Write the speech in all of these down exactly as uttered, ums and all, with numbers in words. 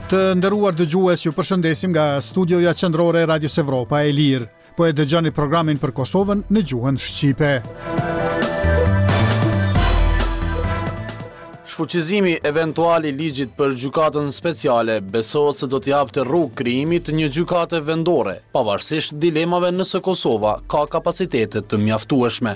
Të nderuar dëgjues, ju përshëndesim nga studioja qendrore e Radios Evropa e Lirë. Po e dëgjoni programin për Kosovën në gjuhën shqipe. Shfuqizimi eventual i ligjit për gjykatën speciale besohet se do t'i japte rrugë krijimit një gjykate vendore, pavarësisht dilemave nëse Kosova ka kapacitete të mjaftueshme.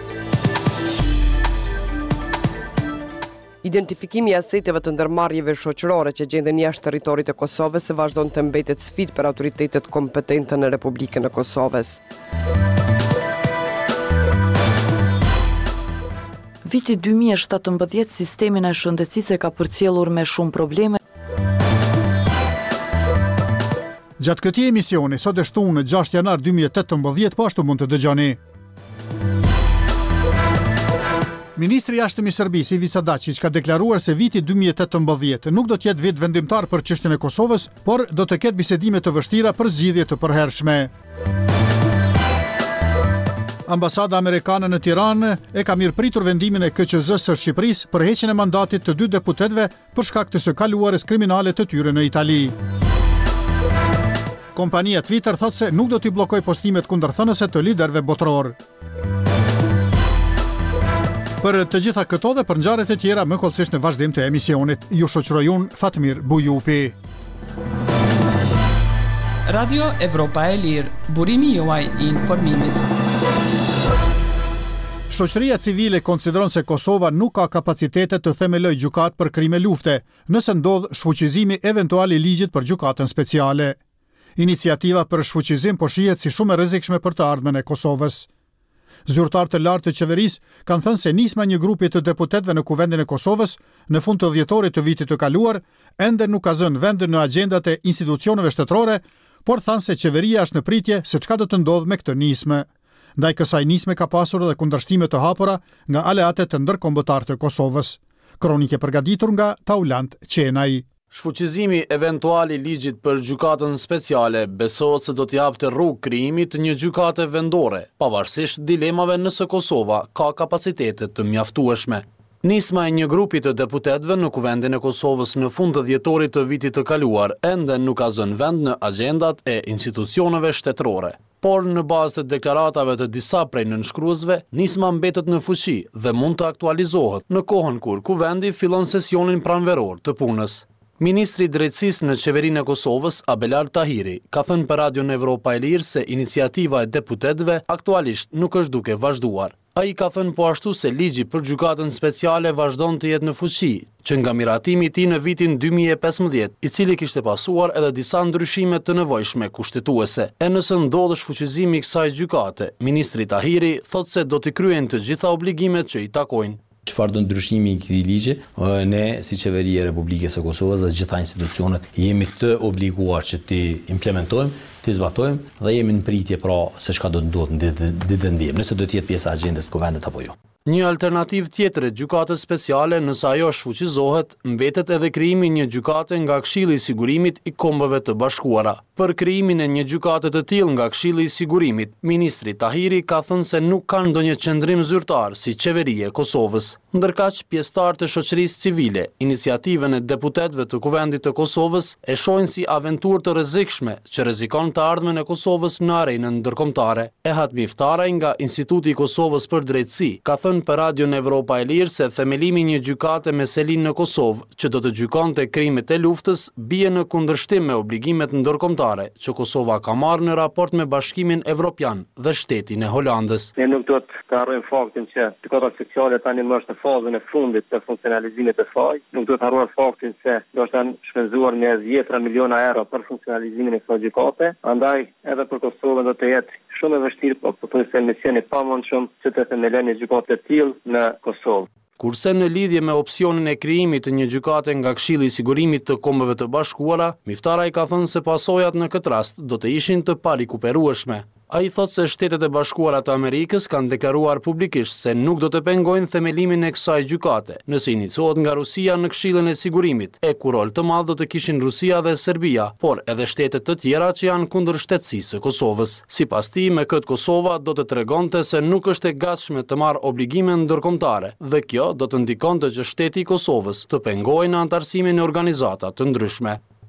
Identifikimi i aseteve të ndërmarrjeve shoqërore që gjenden jashtë territorit të Kosovës vazhdon të mbetet sfidë për autoritetet kompetente në Republikën e Kosovës. Viti dy mijë e shtatëmbëdhjetë sistemin e shëndetësisë ka përcjellur me shumë probleme. Gjatë këtij emisioni, sot e shtunë gjashtë janar dy mijë e tetëmbëdhjetë, po ashtu mund të dëgjoni. Ministri i Jashtëm i Serbisë Ivica Dačić ka deklaruar se viti dy mijë e tetëmbëdhjetë nuk do të jetë vit vendimtar për çështjen e Kosovës, por do të ketë bisedime të vështira për zgjidhje të përhershme. Ambasada amerikane në Tiranë e ka mirëpritur vendimin e K Q Z-së së Shqipërisë për heqjen e mandatit të dy deputetëve për shkak të së kaluarës kriminale të tyre në Itali. Kompania Twitter thotë se nuk do t'i bllokojë postimet kundërthënëse të liderëve botror. Për të gjitha këto dhe për ngjarjet e tjera më kollësisht në vazhdim të emisionit, ju shoqëroj unë Fatmir Bujupi. Radio Evropa e Lirë, burimi juaj i informimit. Shoqëria civile konsideron se Kosova nuk ka kapacitete të themelojë gjykatë për krime lufte, nëse ndodh shfuqizimi eventual i ligjit për gjykatën speciale. Iniciativa për shfuqizim po shihet si shumë e rrezikshme për të ardhmen e Kosovës. Zyrtar të lartë të qeverisë kanë thënë se nisma një grupi të deputetëve në Kuvendin e Kosovës në fund të dhjetorit të vitit të kaluar ende nuk ka zënë vend në agjendat e institucioneve shtetërore, por thanë se qeveria është në pritje se çka do të ndodhë me këtë nismë. Ndaj kësaj nisme ka pasur edhe kundërshtime të hapura nga aleatet të ndërkombëtar të Kosovës. Kronike përgatitur nga Taulant Qenaj. Shfuqizimi eventual i ligjit për gjykatën speciale besohet se do t'i japte rrugë krijimit të një gjykate vendore, pavarësisht dilemave nëse Kosova ka kapacitete të mjaftueshme. Nisma e një grupi të deputetëve në Kuvendin e Kosovës në fund të dhjetorit të vitit të kaluar ende nuk ka zënë vend në agjendat e institucioneve shtetërore. Por në bazë të deklaratave të disa prej nënshkruesve, nisma mbetet në fuqi dhe mund të aktualizohet në kohën kur Kuvendi fillon sesionin pranveror të punës. Ministri i Drejtësisë në Qeverinë e Kosovës, Abelar Tahiri, ka thënë për Radion Evropa e Lirë se iniciativa e deputetëve aktualisht nuk është duke vazhduar. Ai ka thënë po ashtu se ligji për gjykatën speciale vazhdon të jetë në fuqi, që nga miratimi i tij në vitin dy mijë e pesëmbëdhjetë, i cili kishte pasuar edhe disa ndryshime të nevojshme kushtetuese. E nëse ndodh shfuqizimi i kësaj gjykate, ministri Tahiri thotë se do të kryejnë të gjitha obligimet që i takojnë. Çfarë do ndryshimi i këtij ligji, ne si qeveria e Republikës së Kosovës dhe gjitha institucionet jemi të obliguar që ti implementojmë, ti zbatojmë dhe jemi në pritje pra se çka do të ndodhë në ditë vendim, nëse do të jetë pjesë e agjendës të Kuvendit apo jo. Një alternativë tjetër e gjykatës speciale nëse ajo shfuqizohet, mbetet edhe krijimi një gjykate nga Këshilli i Sigurimit i Kombeve të Bashkuara. Për krijimin e një gjykate të tillë nga Këshilli i Sigurimit, ministri Tahiri ka thënë se nuk kanë ndonjë qendrim zyrtar si qeveria e Kosovës. Ndërkaq pjesëtarë të shoqërisë civile, iniciativën e deputetëve të Kuvendit të Kosovës e shohin si aventurë të rrezikshme që rrezikon të ardhmen e Kosovës në arenën ndërkombëtare. Ehat Miftaraj nga Instituti i Kosovës për Drejtësi ka thënë për Radion Evropa e Lirë se themelimi një gjykate me selin në Kosovë, që do të gjykonte krimet e luftës, bie në kundërshtim me obligimet ndërkombëtare që Kosova ka marrë në raport me Bashkimin Evropian dhe shtetin e Holandës. Ne nuk do të harrojmë faktin që gjykata speciale tani më është në fazën e fundit të funksionalizimit të saj. Nuk do të harrojmë faktin se do të shpenzuar me dhjetra miliona euro për funksionalizimin e kësaj gjykate. Andaj edhe për Kosovën do të jetë shumë e vështirë, po potencial mision i pamundshëm që të themelojë një gjykatë të tillë në Kosovë. Kurse në lidhje me opsionin e krijimit të një gjykate nga Këshilli i Sigurimit të Kombeve të Bashkuara, Miftaraj ka thënë se pasojat në këtë rast do të ishin të parikuperueshme. Ai thotë se Shtetet e Bashkuara të Amerikës kanë deklaruar publikisht se nuk do të pengojnë themelimin e kësaj gjykate, nëse iniciohet nga Rusia në Këshillin e Sigurimit, e ku rol të madh do të kishin Rusia dhe Serbia, por edhe shtetet të tjera që janë kundër shtetësisë së Kosovës. Sipas tij, me këtë Kosova do të tregonte se nuk është e gatshme të marrë obligime ndërkombëtare, dhe kjo do të ndikonte që shteti i Kosovës të pengojë në antarësimin e organizata të ndryshme.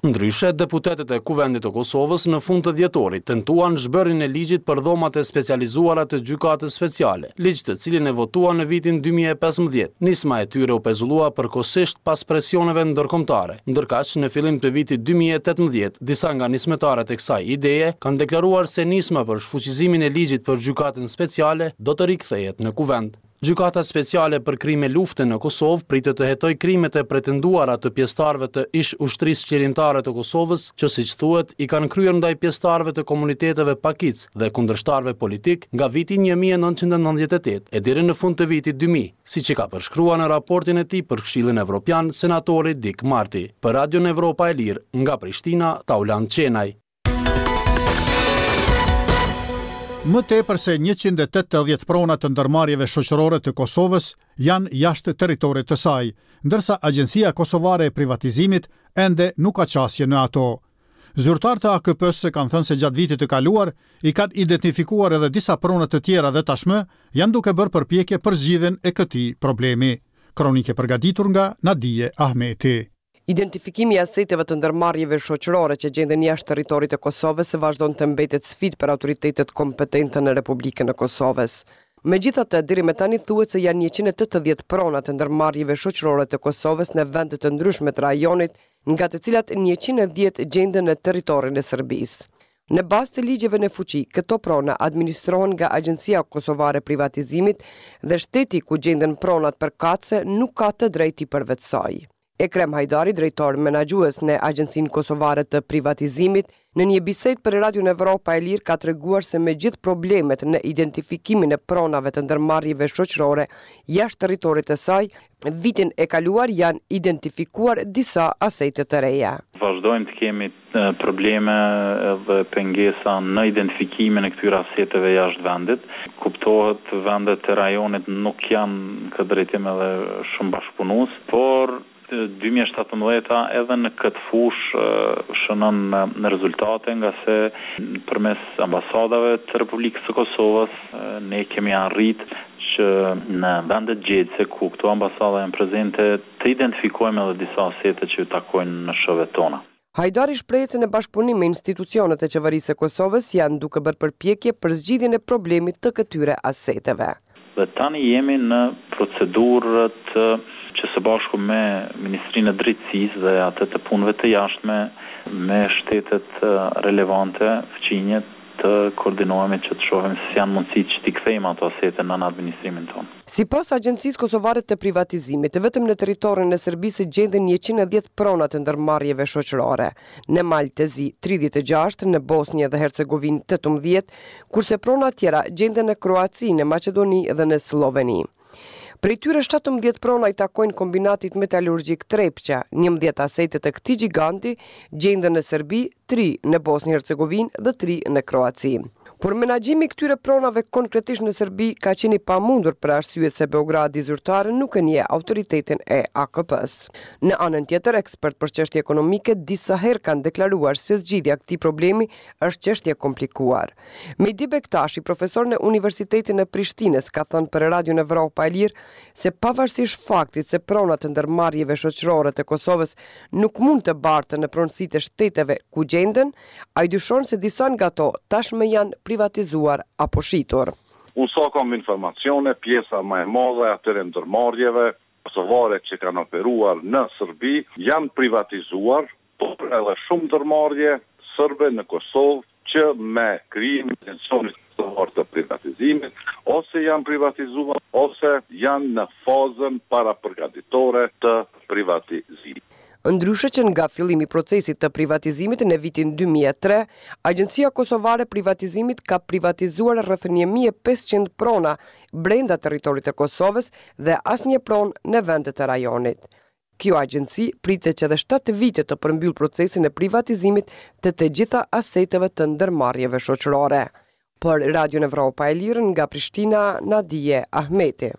Ndryshe, deputetët e Kuvendit të Kosovës në fund të dhjetorit tentuan zhbërjen e ligjit për dhomat e specializuara të gjykatës speciale, ligj të cilin e votuan në vitin dy mijë e pesëmbëdhjetë. Nisma e tyre u pezullua përkohësisht pas presioneve ndërkombëtare. Ndërkaq, në fillim të vitit dy mijë e tetëmbëdhjetë, disa nga nismëtarët e kësaj ideje kanë deklaruar se nisma për shfuqizimin e ligjit për gjykatën speciale do të rikthehet në Kuvend. Gjykata speciale për krime lufte në Kosovë pritet të hetojë krimet e pretenduara të pjesëtarëve të ish ushtrisë qeverimtare të Kosovës, që siç thuhet i kanë kryer ndaj pjesëtarëve të komuniteteve pakic dhe kundërshtarëve politik nga viti një mijë e nëntëqind e nëntëdhjetë e tetë e deri në fund të vitit dy mijë, siç i ka përshkruar në raportin e tij për Këshillin Evropian senatori Dick Marty. Për Radion Evropa e Lirë, nga Prishtina, Tauland Qenaj. Më tepër se njëqind e tetëdhjetë prona të ndërmarrjeve shoqërore të Kosovës janë jashtë territorit të saj, ndërsa Agjencia Kosovare e Privatizimit ende nuk ka qasje në ato. Zyrtarët e A K P-s kanë thënë se gjatë vitit të kaluar i kanë identifikuar edhe disa prona të tjera dhe tashmë janë duke bërë përpjekje për zgjidhjen e këtij problemi. Kronike përgatitur nga Nadije Ahmeti. Identifikimi i aseteve të ndërmarrjeve shoqërore që gjenden jashtë territorit të Kosovës vazhdon të mbetet sfidë për autoritetet kompetente në Republikën e Kosovës. Megjithatë, deri më tani thuhet se janë njëqind e tetëdhjetë prona të ndërmarrjeve shoqërore të Kosovës në vende të ndryshme të rajonit, nga të cilat njëqind e dhjetë gjenden në territorin e Serbisë. Në bazë të ligjeve në fuqi, këto prona administrohen nga Agjencia Kosovare e Privatizimit dhe shteti ku gjenden pronat përkatëse nuk ka të drejtë i përvetësoj. Ekrem Hajdari, drejtor menaxhues në Agjencinë Kosovare të Privatizimit, në një bisedë për Radion Evropa e Lirë ka treguar se me gjithë problemet në identifikimin e pronave të ndërmarrjeve shoqërore jashtë territorit të saj, vitin e kaluar janë identifikuar disa asete të reja. Vazhdojmë të kemi probleme dhe pengesa në identifikimin e këtyre aseteve jashtë vendit. Kuptohet vendet e rajonit nuk janë këtë drejtim edhe shumë bashkëpunues, por dy mijë e shtatëmbëdhjetë edhe në këtë fushë shënon në rezultate, nga se përmes ambasadave të Republikës së Kosovës ne kemi arritë që në vendet gjetse ku këto ambasada janë prezente të identifikojmë edhe disa asete që takojnë në shëvet tona. Hajdari shpreh se në bashkëpunim me institucionet e qeverisë së Kosovës janë duke bërë përpjekje për zgjidhjen e problemit të këtyre aseteve. Dhe tani jemi në procedurët që së bashku me Ministrinë e Drejtësisë dhe atë të punëve të jashtme me shtetet relevante fqinje të koordinohemi që të shohim se janë mundësitë që t'i kthejmë ato asete në administrimin tonë. Sipas Agjencisë Kosovare të Privatizimit, vetëm në territorin e Serbisë gjenden njëqind e dhjetë prona të ndërmarrjeve shoqërore, në Maltezi tridhjetë e gjashtë, në Bosnjë dhe Hercegovinë tetëmbëdhjetë, kurse prona tjera gjenden në Kroaci, në Maqedoni dhe në Sloveni. Prej tyre shtatëmbëdhjetë prona i takojnë kombinatit metalurgjik Trepqa, njëmbëdhjetë asete të këtij giganti gjenden në Serbi, tri në Bosnjë Hercegovinë dhe tri në Kroaci. Por menaxhimi këtyre pronave konkretisht në Serbi ka qenë i pamundur për arsye se Beogradi zyrtare nuk e njeh autoritetin e A K P-s. Në anën tjetër, ekspert për çështje ekonomike disa herë kanë deklaruar se zgjidhja e këtij problemi është çështje komplikuar. Mehdi Bektashi, profesor në Universitetin e Prishtinës, ka thënë për Radion Evropa e Lirë se pavarësisht faktit se pronat të ndërmarrjeve shoqërore të Kosovës nuk mund të barten në pronësitë e shteteve ku gjenden, ai dyshon se disa nga ato tashmë janë privatizuar apo shitur. Unë sa kam informacione, pjesa më e madhe atyre ndërmarrjeve kosovare që kanë operuar në Serbi janë privatizuar, por edhe shumë ndërmarrje serbe në Kosovë që me krijimin e intencionit të privatizimit ose janë privatizuar ose janë në fazën parapërgatitore të privatizimit. Ndryshe që nga fillimi i procesit të privatizimit në vitin dy mijë e tre, Agjencia Kosovare e Privatizimit ka privatizuar rreth një mijë e pesëqind prona brenda territorit të Kosovës dhe asnjë pronë në vendet e rajonit. Kjo agjenci pritet që edhe shtatë vite të përmbyll procesin e privatizimit të të gjitha aseteve të ndërmarrjeve shoqërore. Për Radion Evropa e Lirë nga Prishtina, Nadije Ahmeti.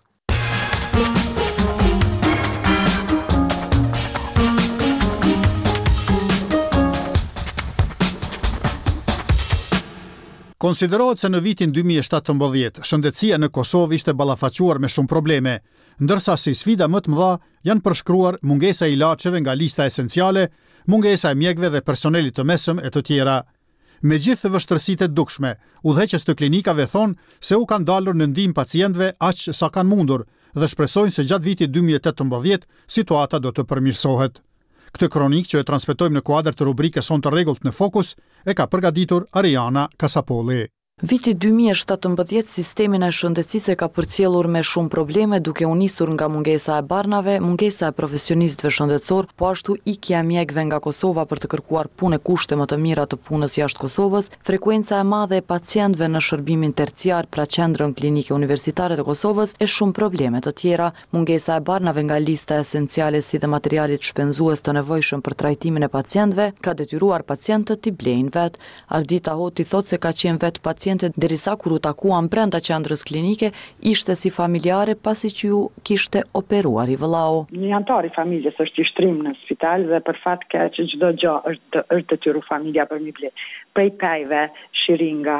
Konsiderohet se në vitin dy mijë e shtatëmbëdhjetë, shëndetësia në Kosovë ishte ballafaquar me shumë probleme, ndërsa si sfida më të mëdha janë përshkruar mungesa e ilaçeve nga lista esenciale mungesa e mjekëve dhe personelit të mesëm e të tjera. Me gjithë vështërsitë e dukshme, udhëheqës të klinikave thonë se u kanë dalur në ndihmë pacientëve aq sa kanë mundur dhe shpresojnë se gjatë vitit dy mijë e tetëmbëdhjetë situata do të përmirësohet. Këtë kronik që e transmetojmë në kuadër të rubrikës Son të rregullt në Fokus e ka përgatitur Ariana Kasapolli. Viti dy mijë e shtatëmbëdhjetë sistemin e shëndetësisë ka përcjellur me shumë probleme duke u nisur nga mungesa e barnave, mungesa e profesionistëve shëndetësor, po ashtu ikja e mjekëve nga Kosova për të kërkuar punë kushte më të mira të punës jashtë Kosovës, frekuenca e madhe e pacientëve në shërbimin terciar pra qendrën klinike universitare të Kosovës e shumë probleme të tjera, mungesa e barnave nga lista esenciale si dhe materialit shpenzues të nevojshëm për trajtimin e pacientëve ka detyruar pacientët t'i blejnë vetë. Ardita Hoti thotë se ka qenë vetë pacientët derisa kur u takuan brenda qendrës klinike ishte si familjare pasi që ju kishte operuar i vëllau. Një antar i familjes është i shtrim në spital dhe për fat keq që çdo gjë është është detyru familja për mi ble. Prej pejve, shiringa,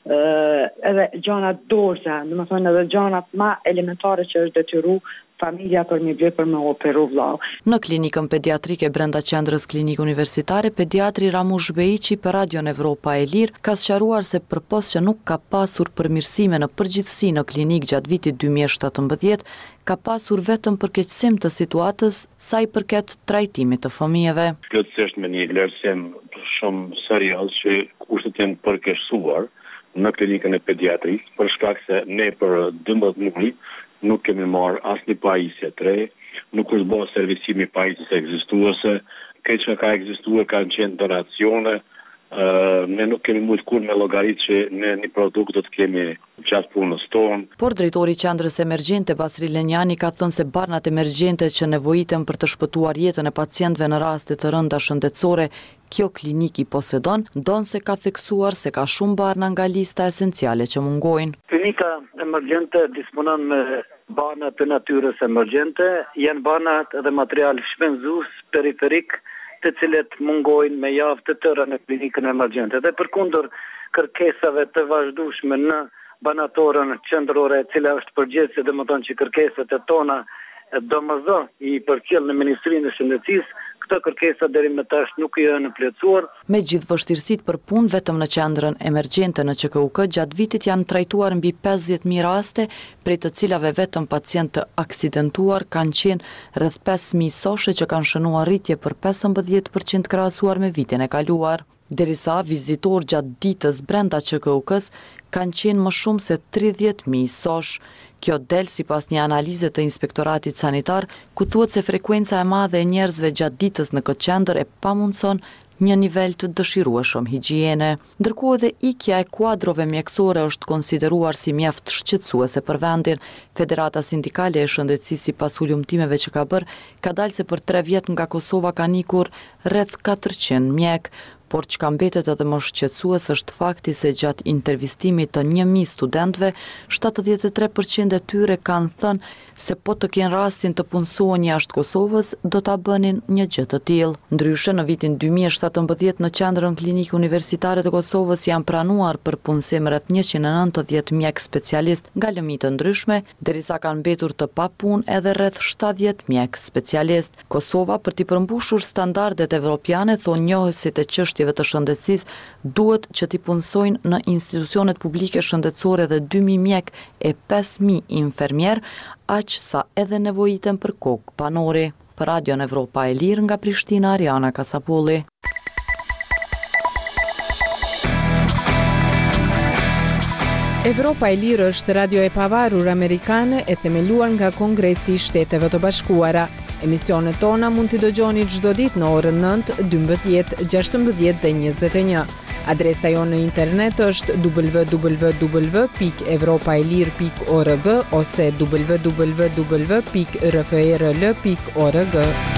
Uh, edhe gjanat dorza, do të thonë edhe gjanat më elementare që është detyru familja për mi ble për me operu vllau. Në klinikën pediatrike brenda qendrës klinikë universitare, pediatri Ramush Beiqi për Radion Evropa e Lirë ka sqaruar se përpos që nuk ka pasur përmirësime në përgjithësi në klinikë gjatë vitit dy mijë e shtatëmbëdhjetë, ka pasur vetëm përkeqësim të situatës sa i përket trajtimit të fëmijëve. Plotësisht me një vlerësim shumë serioz që kushtet janë përkeqësuar në klinikën e pediatrisë, për shkak se ne për dymbëdhjetë muaj nuk kemi marrë asnjë pajisje të re, nuk është bërë servisimi pajisjes ekzistuese, këtë që ka ekzistuar kanë qenë donacione, uh, ne nuk kemi mujtë kur me llogarit që ne një produkt do të kemi gjatë punës tonë. Por drejtori i qendrës emergjente Basri Lenjani ka thënë se barnat emergjente që nevojiten për të shpëtuar jetën e pacientëve në raste të rënda shëndetësore kjo klinik i posedon, ndonë se ka theksuar se ka shumë barna nga lista esenciale që mungojnë. Klinika emergjente disponon me barna të natyrës emergjente, janë barnat dhe material shpenzues periferik të cilët mungojnë me javë të tëra në klinikën emergjente. Dhe përkundër kërkesave të vazhdueshme në banatorën qendrore e cila është përgjithëse, domethënë që kërkesat e tona domosdoshmë i përcjell në Ministrinë e Shëndetësisë, këto kërkesa deri më tash nuk janë plotësuar. Me gjithë vështirësitë për punë vetëm në qendrën emergjente në Q K U K gjatë vitit janë trajtuar mbi pesëdhjetë mijë raste, prej të cilave vetëm pacientë të aksidentuar kanë qenë rreth pesë mijë soshe që kanë shënuar rritje për pesëmbëdhjetë përqind krahasuar me vitin e kaluar. Derisa vizitor gjatë ditës brenda Q K U K-s kanë qenë më shumë se tridhjetë mijë sosh. Kjo del sipas një analize të Inspektoratit Sanitar, ku thuhet se frekuenca e madhe e njerëzve gjatë ditës në këtë qendër e pamundson një nivel të dëshirueshëm higjiene. Ndërkohë edhe ikja e kuadrove mjekësore është konsideruar si mjaft shqetësuese për vendin. Federata Sindikale e Shëndetësisë sipas ulëmtimeve që ka bërë, ka dalë se për tre vjet nga Kosova kanë ikur rreth katërqind mjek. Por çka mbetet edhe më shqetësues është fakti se gjatë intervistimit të një mijë studentëve, shtatëdhjetë e tre përqind e tyre kanë thënë se po të kenë rastin të punësohen jashtë Kosovës, do ta bënin një gjë të tillë. Ndryshe në vitin dy mijë e shtatëmbëdhjetë në qendrën klinikë universitare të Kosovës janë pranuar për punësim rreth njëqind e nëntëdhjetë mjek specialist nga lëmi të ndryshme, derisa kanë mbetur të papunë edhe rreth shtatëdhjetë mjek specialist. Kosova për t'i përmbushur standardet evropiane, thonë njohësit e çështjeve të shëndetësisë duhet që t'i punësojnë në institucionet publike shëndetësore dhe dy mijë mjek e pesë mijë infermier, aq sa edhe nevojiten për kokë panori. Për Radion Evropa e Lirë nga Prishtina, Ariana Kasapolli. Evropa e Lirë është radio e pavarur amerikane e themeluar nga Kongresi i Shteteve të Bashkuara. Emisionet tona mund t'i dëgjoni çdo ditë në orën nëntë, dymbëdhjetë, gjashtëmbëdhjetë dhe njëzet e një. Adresa jo në internet është w w w pikë evropaelir pikë org ose w w w pikë r f e r l pikë org.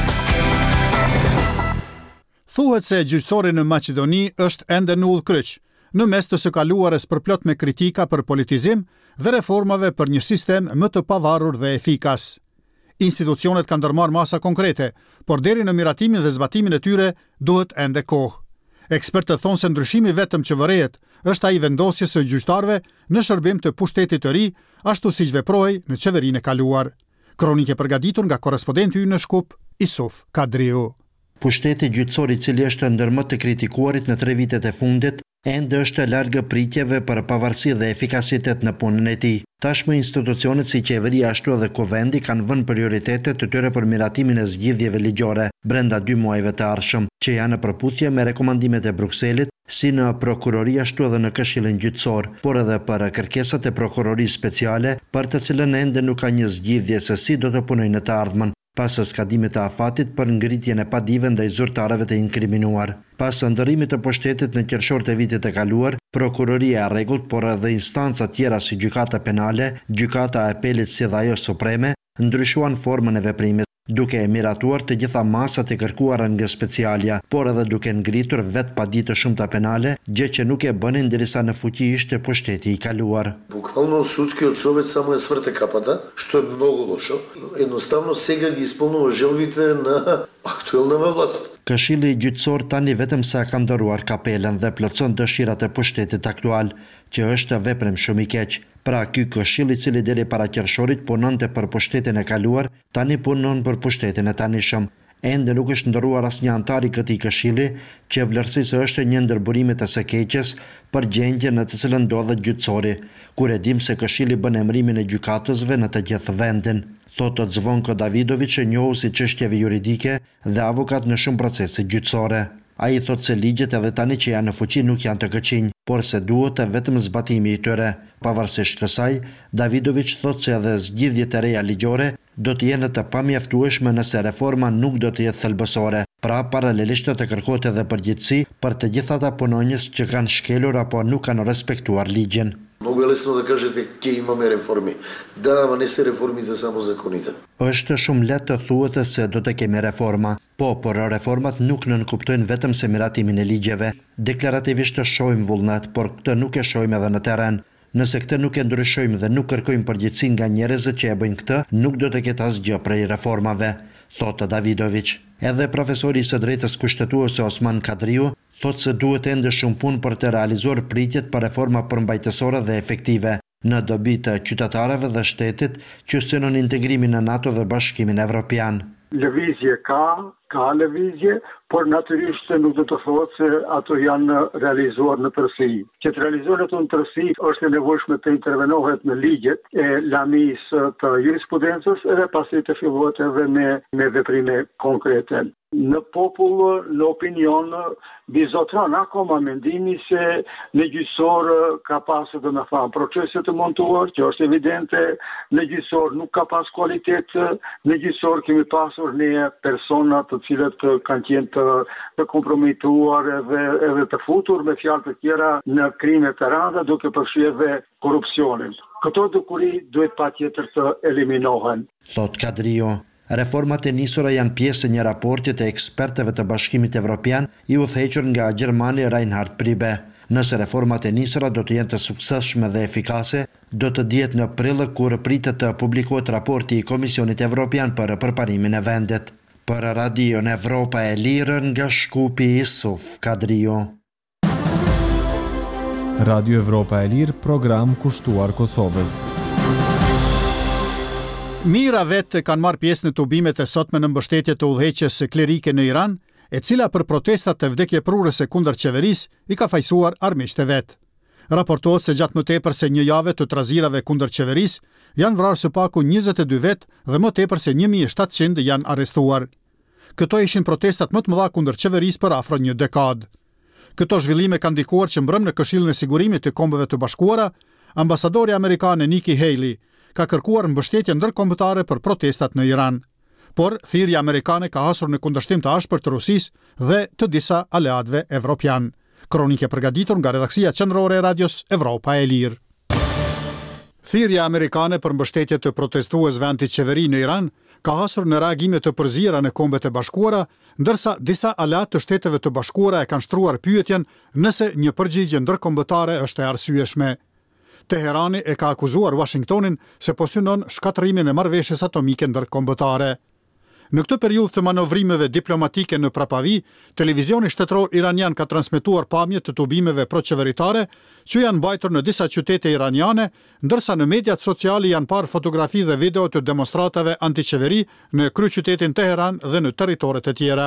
Thuhet se gjyqësori në Maqedoni është ende në udhkryq, në mes të së kaluarës përplot me kritika për politizim dhe reformave për një sistem më të pavarur dhe efikas. Institucionet kanë ndërmarrë masa konkrete, por deri në miratimin dhe zbatimin e tyre duhet ende kohë. Ekspertët thonë se ndryshimi vetëm që vërehet është ai vendosjes së gjyqtarëve në shërbim të pushtetit të ri, ashtu siç veproi në qeverinë e kaluar. Kronike përgatitur nga korrespondenti ynë në Shkup, Isuf Kadriu. Pushteti gjyqësor i cili është ndër më të kritikuarit në tre vitet e fundit, ende është larg pritjeve për pavarësi dhe efikasitet në punën e tij. Tashmë institucionet si qeveria ashtu edhe kuvendi kanë vënë prioritete të tyre për miratimin e zgjidhjeve ligjore brenda dy muajve të ardhshëm, që janë në përputhje me rekomandimet e Brukselit, si në prokurori ashtu edhe në Këshillin Gjyqësor, por edhe për kërkesat e prokurorisë speciale, për të cilën ende nuk ka një zgjidhje se si do të punojnë në të ardhmen, pas skadimit të afatit për ngritjen e padive ndaj zyrtarëve të inkriminuar. Pas ndërimit të pushtetit në qershor të vitit të kaluar, prokuroria e rregullt, por edhe instanca tjera si gjykata penale, gjykata e apelit si dhe ajo supreme, ndryshuan formën e veprimit, duke e miratuar të gjitha masat e kërkuara nga specialja, por edhe duke ngritur vetë padi të shumta penale, gjë që nuk e bënin derisa në fuqi ishte pushteti i kaluar. Буквално случки от Совет само е свърте капата, що е много лошо. Едноставно сега ги изпълнува желбите на актуалната власт. Këshilli gjyqësor tani vetëm sa ka ndëruar kapelen dhe plotson dëshirat e pushtetit aktual, që është veprem shumë i keq. Pra ky këshill i cili deri para qershorit punonte për pushtetin e kaluar, tani punon për pushtetin e tanishëm. Ende nuk është ndëruar asnjë antar i këtij këshilli, që vlerësisë është një ndër burimet e së keqes për gjendjen në të cilën ndodhet gjyqësori, kur e dim se këshilli bën emërimin e gjykatësve në të gjithë vendin, thotë Zvonko Davidović, njohu si çështjeve juridike dhe avokat në shumë procese gjyqësore. Ai thotë se ligjet edhe tani që janë në fuqi nuk janë të këqinj, por se duhet vetëm zbatimi i tyre. Pavarësisht kësaj, Davidović thotë se edhe zgjidhjet e reja ligjore do të jenë të pamjaftueshme nëse reforma nuk do të jetë thelbësore. Pra, paralelisht të kërkohet edhe përgjegjësi për të gjithë ata punonjës që kanë shkelur apo nuk kanë respektuar ligjin. Много е лесно да кажете ке имаме реформи. Да, ама не се реформите само законите. Është shumë lehtë të thuhet se do të kemi reforma, po, por reformat nuk nënkuptojnë vetëm se miratimin e ligjeve. Deklarativisht të shohim vullnet, por këtë nuk e shohim edhe në terren. Nëse këtë nuk e ndryshojmë dhe nuk kërkojmë përgjegjësi nga njerëzit që e bëjnë këtë, nuk do të ketë asgjë prej reformave, thotë Davidović. Edhe profesori i së drejtës kushtetuese Osman Kadriu thotë se duhet ende shumë punë për të realizuar pritjet për reforma përmbajtësore dhe efektive, në dobi të qytetarëve dhe shtetit që synon integrimin në NATO dhe Bashkimin Evropian. Lëvizje ka, ka lëvizje, por natyrisht nuk do të thotë se ato janë realizuar në tërësi. Që të realizohen ato në tërësi është e nevojshme të intervenohet në ligjet e lanisë të jurisprudencës edhe pasi të fillohet edhe me, me veprime konkrete. Në popull, në opinion, bizotran akoma mendimi se në gjyqësor ka pasur dhe në thamë procese të montuar, që është evidente, në gjyqësor nuk ka pas kualitet, në gjyqësor kemi pasur një persona të cilët kanë qenë të, të kompromituar edhe, edhe të futur me fjalë të tjera në krime të rënda duke përfshirë dhe korrupsionin. Këto dukuri duhet patjetër të eliminohen. Thot Kadrio. Reformat e nisura janë pjesë e një raporti të ekspertëve të Bashkimit Evropian i udhëhequr nga Gjermani Reinhard Priebe. Nëse reformat e nisura do të jenë të suksesshme dhe efikase, do të dihet në prill kur pritet të publikohet raporti i Komisionit Evropian për përparimin e vendit. Për Radion Evropa e Lirë nga Shkupi Isuf Kadrio. Radio Evropa e Lirë, program kushtuar Kosovës. Mira vetë kanë marrë pjesë në tubimet e sotme në mbështetje të udhëheqjes së klerike në Iran, e cila për protestat të vdekjeprurëse kundër qeverisë i ka fajsuar armiqtë e vet. Raportohet se gjatë më tepër se një jave të trazirave kundër qeverisë janë vrarë së paku njëzet e dy vet dhe më tepër se një mijë e shtatëqind janë arrestuar. Këto ishin protestat më të mëdha kundër qeverisë për afro një dekadë. Këto zhvillime kanë ndikuar që mbrëm në Këshillin e Sigurimit të Kombeve të Bashkuara, ambasadori amerikane Nikki Haley ka kërkuar mbështetje ndërkombëtare për protestat në Iran. Por thirrja amerikane ka hasur në kundërshtim të ashpërt të Rusisë dhe të disa aleatëve evropian. Kronike përgatitur nga redaksia qendrore e Radios Evropa e Lirë. Thirrja amerikane për mbështetje të protestuesve antiqeveri në Iran ka hasur në reagime të përzira në Kombet e Bashkuara, ndërsa disa aleat të Shteteve të Bashkuara e kanë shtruar pyetjen nëse një përgjigje ndërkombëtare është e arsyeshme. Teherani e ka akuzuar Washingtonin se po synon shkatërimin e marrëveshjes atomike ndërkombëtare. Në këtë periudhë të manovrimeve diplomatike në prapavi, televizioni shtetëror iranian ka transmetuar pamje të tubimeve proqeveritare që janë mbajtur në disa qytete iraniane, ndërsa në mediat sociale janë parë fotografi dhe video të demonstratave antiqeveri në kryeqytetin Teheran dhe në territore të tjera.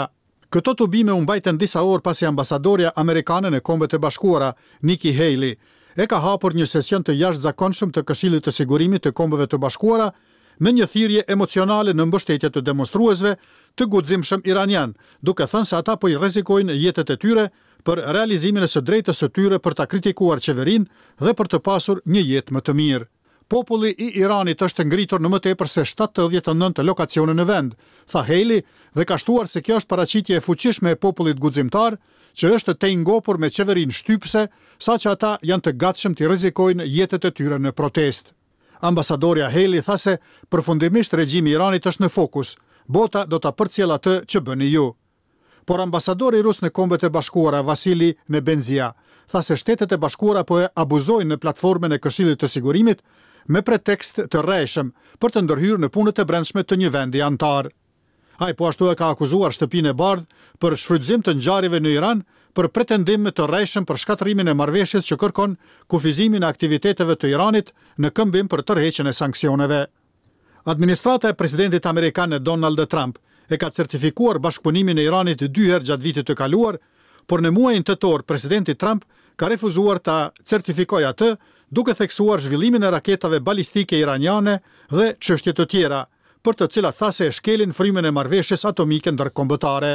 Këto të bime u mbajtën disa orë pasi ambasadorja amerikane në Kombet e Bashkuara, Nikki Haley, e ka hapur një sesion të jashtëzakonshëm të Këshillit të Sigurimit të Kombeve të Bashkuara me një thirrje emocionale në mbështetje të demonstruesve të guximshëm iranian, duke thënë se ata po i rrezikojnë jetët e tyre për realizimin e së drejtës së tyre për ta kritikuar qeverinë dhe për të pasur një jetë më të mirë. Populli i Iranit është ngritur në më tepër se shtatëdhjetë e nëntë lokacione në vend, tha Haley, dhe ka shtuar se kjo është paraqitje e fuqishme e popullit guximtar, që është të ngopur me qeverinë shtypse, saqë ata janë të gatshëm të rrezikojnë jetët e tyre në protestë. Ambasadorja Haley tha se përfundimisht regjimi i Iranit është në fokus, bota do ta përcjellë atë që bëni ju. Por ambasadori rus në Kombet e Bashkuara, Vasili Nebenzia, tha se Shtetet e Bashkuara po e abuzojnë në platformën e Këshillit të Sigurimit me pretekst të rreshëm për të ndërhyrë në punët e brendshme të një vendi antar. Ai po ashtu e ka akuzuar Shtëpinë e Bardhë për shfrytëzim të ngjarjeve në Iran për pretendim të rreshëm për shkatërimin e marrëveshjes që kërkon kufizimin e aktiviteteve të Iranit në këmbim për tërheqjen e sanksioneve. Administrata e presidentit amerikan Donald Trump e ka certifikuar bashkëpunimin e Iranit dy herë gjatë vitit të kaluar, por në muajin tetor presidenti Trump ka refuzuar ta certifikojë atë, duke theksuar zhvillimin e raketave balistike iraniane dhe çështje të tjera, për të cilat tha se e shkelin frymën e marrëveshjes atomike ndërkombëtare.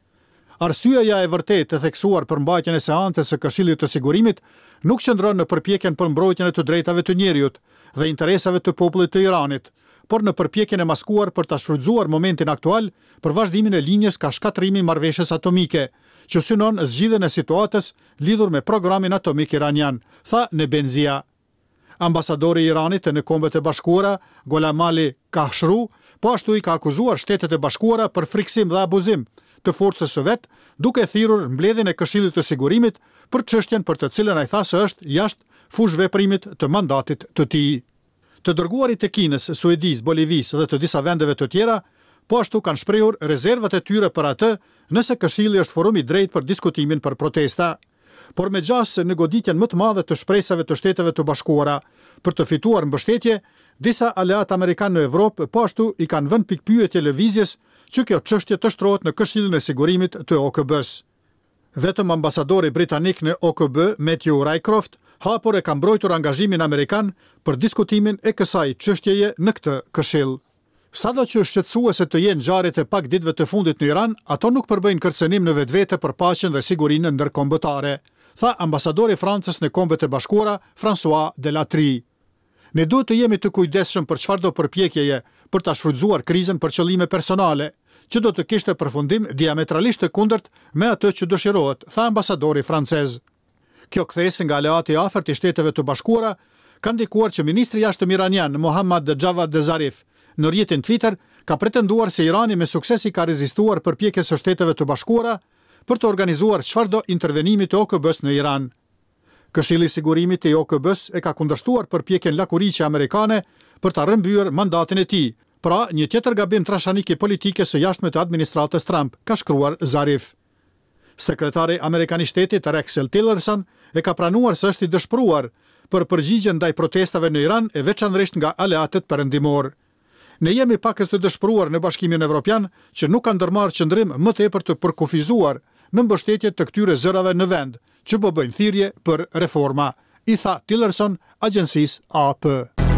Arsyeja e vërtetë e theksuar për mbajtjen e seancës së Këshillit të Sigurimit nuk qëndron në përpjekjen për mbrojtjen e të drejtave të njerëzit dhe interesave të popullit të Iranit, por në përpjekjen e maskuar për ta shfrytzuar momentin aktual për vazhdimin e linjës ka shkatërimi marrëveshjes atomike, që synon zgjidhjen e situatës lidhur me programin atomik iranian, tha Nebenzia. Ambasadori i Iranit në Kombet e Bashkuara, Golamali Khashru, po ashtu i ka akuzuar Shtetet e Bashkuara për friksim dhe abuzim të forcës së vet, duke thirrur mbledhjen e Këshillit të Sigurimit për çështjen për të cilën ai tha se është jashtë fush veprimit të mandatit të tij. Të dërguarit të Kinës, Suedisë, Bolivisë dhe të disa vendeve të tjera, po ashtu kanë shprehur rezervat e tyre për atë nëse Këshilli është forum i drejtë për diskutimin për protesta. Por me gjas në goditjen më të madhe të shpresave të Shteteve të Bashkuara për të fituar mbështetje, disa aleat amerikanë në Evropë po ashtu i kanë vënë pikpyetje lëvizjes që kjo çështje të shtrohet në Këshillin e Sigurimit të O K B-s. Vetëm ambasadori britanik në O K B, Matthew Rycroft, hapur e ka mbrojtur angazhimin amerikan për diskutimin e kësaj çështjeje në këtë këshill. Sado që shqetësuese të jenë ngjarjet e pak ditëve të fundit në Iran, ato nuk përbëjnë kërcënim në vetvete për paqen dhe sigurinë ndërkombëtare, tha ambasadori i Francës në Kombet e Bashkuara, François Delattre. Ne duhet të jemi të kujdesshëm për çfarëdo përpjekjeje për ta shfrytzuar krizën për qëllime personale, që do të kishte përfundim diametralisht të kundërt me atë që dëshirohet, tha ambasadori francez. Kjo kthesë nga aleati i afërt i Shteteve të Bashkuara ka ndikuar që ministri i jashtëm iranian Mohammad Javad Zarif në rrjetin Twitter ka pretenduar se Irani me sukses i ka rezistuar përpjekjes së Shteteve të Bashkuara për të organizuar çfarëdo intervenimi të O K B-s në Iran. Këshilli i Sigurimit të O K B-s e ka kundërshtuar përpjekjen lakuriqe amerikane për ta rrëmbyer mandatin e tij. Pra, një tjetër gabim trashanik i politikës së jashtme të administratës Trump, ka shkruar Zarif. Sekretari amerikan i Shtetit Rex Tillerson e ka pranuar se është i dëshpëruar për përgjigjen ndaj protestave në Iran e veçanërisht nga aleatët perëndimor. Ne jemi pakës të dëshpëruar në Bashkimin Evropian që nuk kanë ndërmarrë qëndrim më tepër të përkufizuar në mbështetje të këtyre zërave në vend, që po bëjnë thirrje për reforma, i tha Tillerson agjencisë A P.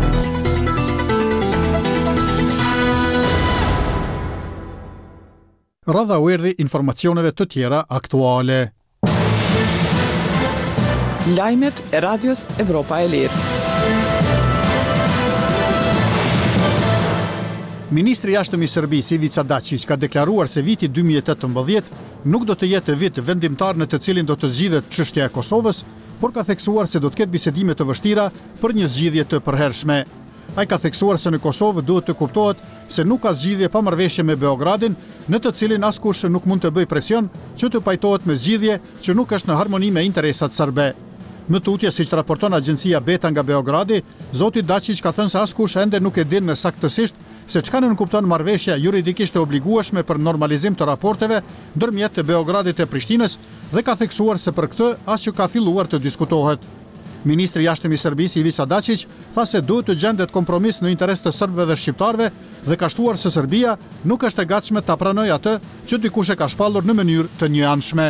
Radha u erdhi informacioneve të tjera aktuale. Lajmet e Radios Evropa e Lirë. Ministri i jashtëm i Serbisë Ivica Dačić ka deklaruar se viti dy mijë e tetëmbëdhjetë nuk do të jetë vit vendimtar në të cilin do të zgjidhet çështja e Kosovës, por ka theksuar se do të ketë bisedime të vështira për një zgjidhje të përhershme. Ai ka theksuar se në Kosovë duhet të kuptohet se nuk ka zgjidhje pa marrëveshje me Beogradin, në të cilin askush nuk mund të bëjë presion që të pajtohet me zgjidhje që nuk është në harmoni me interesat serbe. Më tutje, siç raporton agjencia Beta nga Beogradi, zoti Dačić ka thënë se askush ende nuk e din në saktësisht se çka nënkupton marrëveshja juridikisht e obligueshme për normalizim të raporteve ndërmjet të Beogradit e Prishtinës dhe ka theksuar se për këtë as që ka filluar të diskutohet. Ministri i jashtëm i Serbisë Ivica Dačić tha se duhet të gjendet kompromis në interes të serbëve dhe shqiptarëve dhe ka shtuar se Serbia nuk është e gatshme ta pranojë atë që dikush e ka shpallur në mënyrë të njëanshme.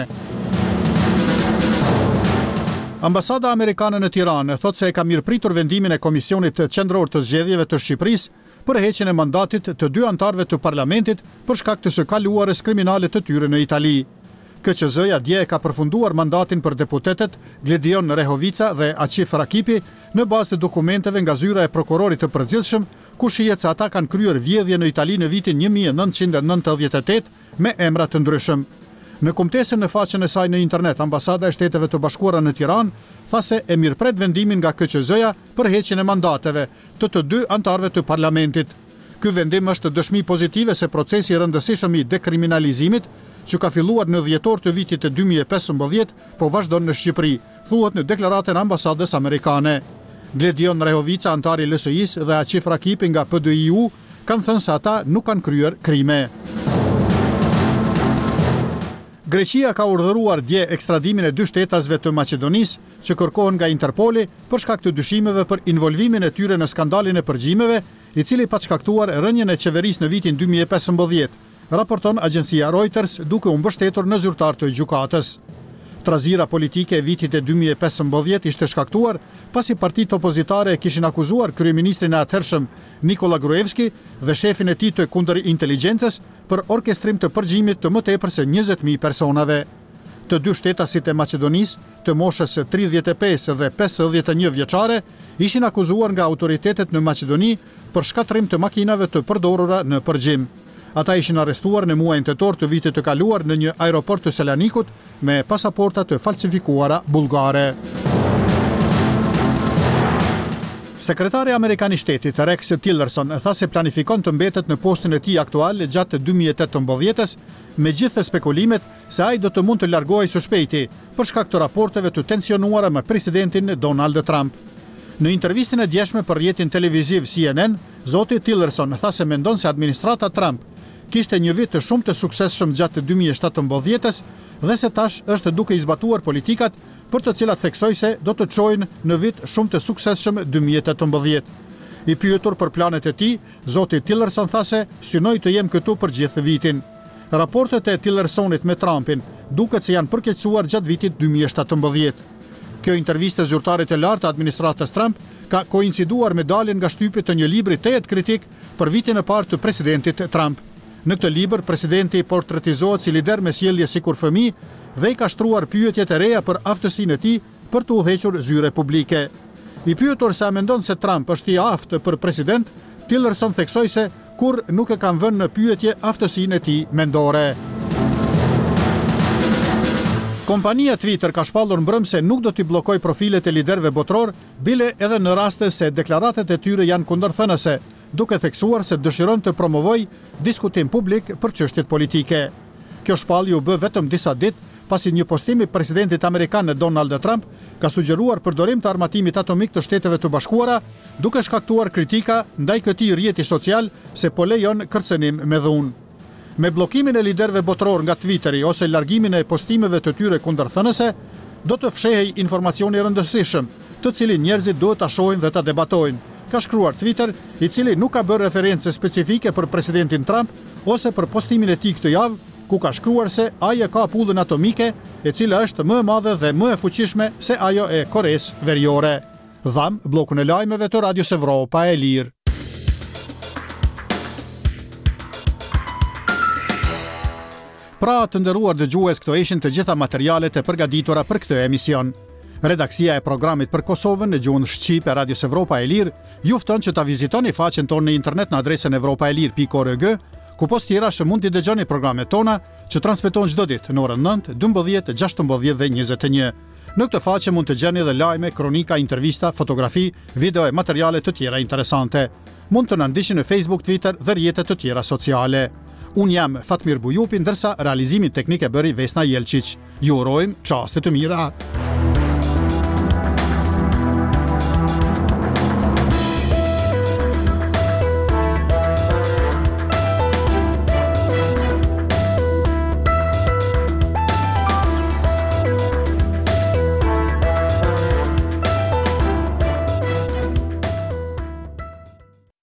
Ambasada amerikane në Tiranë thotë se e ka mirëpritur vendimin e Komisionit Qendror të Zgjedhjeve të Shqipërisë për heqjen e mandatit të dy anëtarëve të parlamentit për shkak të së kaluarës kriminale të tyre në Itali. K Q Z-ja dje e ka përfunduar mandatin për deputetet Gledion Rehovica dhe Aqif Rakipi në bazë të dokumenteve nga zyra e prokurorit të përgjithshëm, ku shihet se ata kanë kryer vjedhje në Itali në vitin një mijë e nëntëqind e nëntëdhjetë e tetë me emra të ndryshëm. Në kumtesën në faqen e saj në internet, Ambasada e Shteteve të Bashkuara në Tiranë tha se e mirëpret vendimin nga K Q Z-ja për heqjen e mandateve të të dy anëtarëve të parlamentit. Ky vendim është dëshmi pozitive se procesi i rëndësishëm i dekriminalizimit që ka filluar në dhjetor të vitit të dy mijë e pesëmbëdhjetë, po vazhdon në Shqipëri, thuhet në deklaratën e ambasadës amerikane. Gledion Rehovica, antari i L S I-s dhe Aqif Rakipi nga P D I U kanë thënë se ata nuk kanë kryer krime. Greqia ka urdhëruar dje ekstradimin e dy shtetasve të Maqedonisë që kërkohen nga Interpoli për shkak të dyshimeve për involvimin e tyre në skandalin e përgjimeve, i cili pa shkaktuar rënien e qeverisë në vitin dy mijë e pesëmbëdhjetë. Raporton agjencia Reuters duke u mbështetur në zyrtar të gjykatës. Trazira politike e vitit e dy mijë e pesëmbëdhjetë ishte shkaktuar pasi partitë opozitare kishin akuzuar kryeministrin e atëhershëm Nikola Gruevski dhe shefin e tij të kundërinteligjencës për orkestrim të përgjimit të më tepër se njëzet mijë personave. Të dy shtetasit e Maqedonisë, të moshës tridhjetë e pesë dhe pesëdhjetë e një vjeçare, ishin akuzuar nga autoritetet në Maqedoni për shkatrim të makinave të përdorura në përgjim. Ata ishin arrestuar në muajin tetor të vitit të kaluar në një aeroport të Selanikut me pasaporta të falsifikuara bullgare. Sekretari amerikan i shtetit Rex Tillerson tha se planifikon të mbetet në postin e tij aktual gjatë dy mijë e tetëmbëdhjetës, megjithë spekulamet se ai do të mund të largohej së shpejti për shkak të raporteve të tensionuara me presidentin Donald Trump. Në intervistën e djeshme për rrjetin televiziv C N N, zoti Tillerson tha se mendon se administrata Trump kishte një vit të shumë të suksesshëm gjatë dy mijë e shtatëmbëdhjetës dhe se tash është duke i zbatuar politikat për të cilat theksoi se do të çojnë në vit shumë të suksesshëm dy mijë e tetëmbëdhjetë. I pyetur për planet e tij, zoti Tillerson tha se synoi të jem këtu për gjithë vitin. Raportet e Tillersonit me Trumpin duket se janë përkeqësuar gjatë vitit dy mijë e shtatëmbëdhjetë. Kjo intervistë zyrtarit të lartë të administratës Trump ka koinciduar me daljen nga shtypja të një libri tejet kritik për vitin e parë të presidentit Trump. Në këtë libër, presidenti portretizohet si lider me sjellje sikur fëmijë dhe i ka shtruar pyetjet e reja për aftësinë e tij për të udhëhequr zyre publike. I pyetur se a mendon se Trump është i aftë për president, Tillerson theksoi se kur nuk e kanë vënë në pyetje aftësinë e tij mendore. Kompania Twitter ka shpallur mbrëm se nuk do t'i bllokoj profilet e liderëve botror, bile edhe në raste se deklaratat e tyre janë kundërthënëse, duke theksuar se dëshiron të promovoj diskutim publik për çështjet politike. Kjo shpallje u bë vetëm disa ditë pasi një postim i presidentit amerikan Donald Trump ka sugjeruar përdorim të armatimit atomik të Shteteve të Bashkuara, duke shkaktuar kritika ndaj këtij rrjeti social se po lejon kërcënim me dhunë. Me bllokimin e liderëve botror nga Twitteri ose largimin e postimeve të tyre kundërthënëse, do të fshehej informacioni rëndësishëm, të cilin njerëzit duhet ta shohin dhe ta debatojnë, ka shkruar Twitter, i cili nuk ka bërë referencë specifike për presidentin Trump ose për postimin e tij këtë javë, ku ka shkruar se ai e ka pullën atomike, e cila është më e madhe dhe më e fuqishme se ajo e Koresë Veriore. Dham bllokun e lajmeve të Radios Evropa e Lirë. Pra të nderuar dëgjues, këto ishin të gjitha materialet e përgatitura për këtë emision. Redaksia e programit për Kosovën në gjuhën shqipe e Radios Evropa e Lirë ju fton që ta vizitoni faqen tonë në internet në adresën evropaelir pikë org, ku post tjera që mund t'i dëgjoni programet tona që transmetojnë çdo ditë në orën nëntë, dymbëdhjetë, gjashtëmbëdhjetë dhe njëzet e një. Në këtë faqe mund të gjeni edhe lajme, kronika, intervista, fotografi, video e materiale të tjera interesante. Mund të na ndiqni në Facebook, Twitter dhe rrjetet të tjera sociale. Unë jam Fatmir Bujupi, ndërsa realizimin teknik e bëri Vesna Jelčić. Ju urojmë çaste të mira.